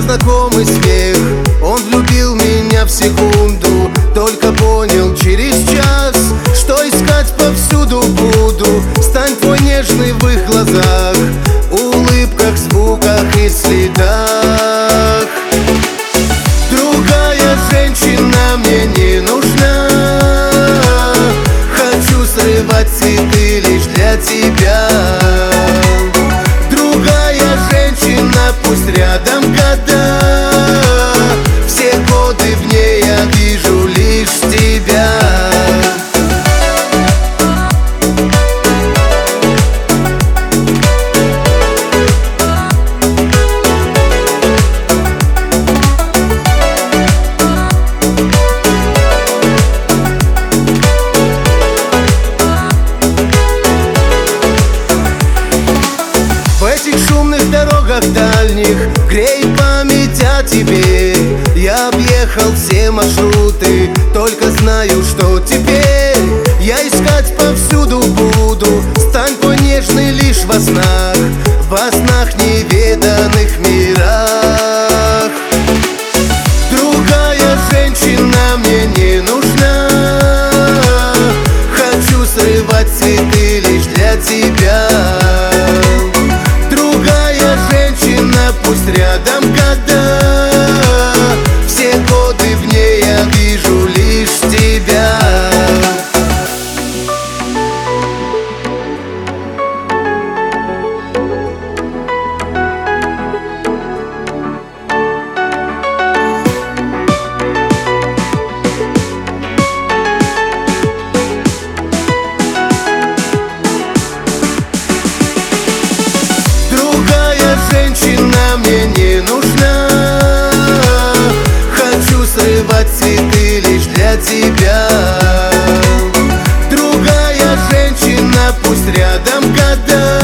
знакомый смех. Он влюбил меня в секунду, только понял через час, что искать повсюду буду. Стань твой нежный в их глазах, улыбках, звуках и следах. Другая женщина мне не нужна, хочу срывать цветы лишь для тебя. Другая женщина, пусть рядом года, все годы в ней я вижу лишь тебя. В этих шумных дорогах дальних греет память о тебе. Я объехал все маршруты, только знаю, что теперь я искать повсюду буду. Стань твой нежный лишь во снах неведанных мирах. Другая женщина мне не нужна, хочу срывать цветы лишь для тебя. Пусть рядом года, все годы в ней я вижу лишь тебя. Женщина мне не нужна, хочу срывать цветы лишь для тебя. Другая женщина, пусть рядом года,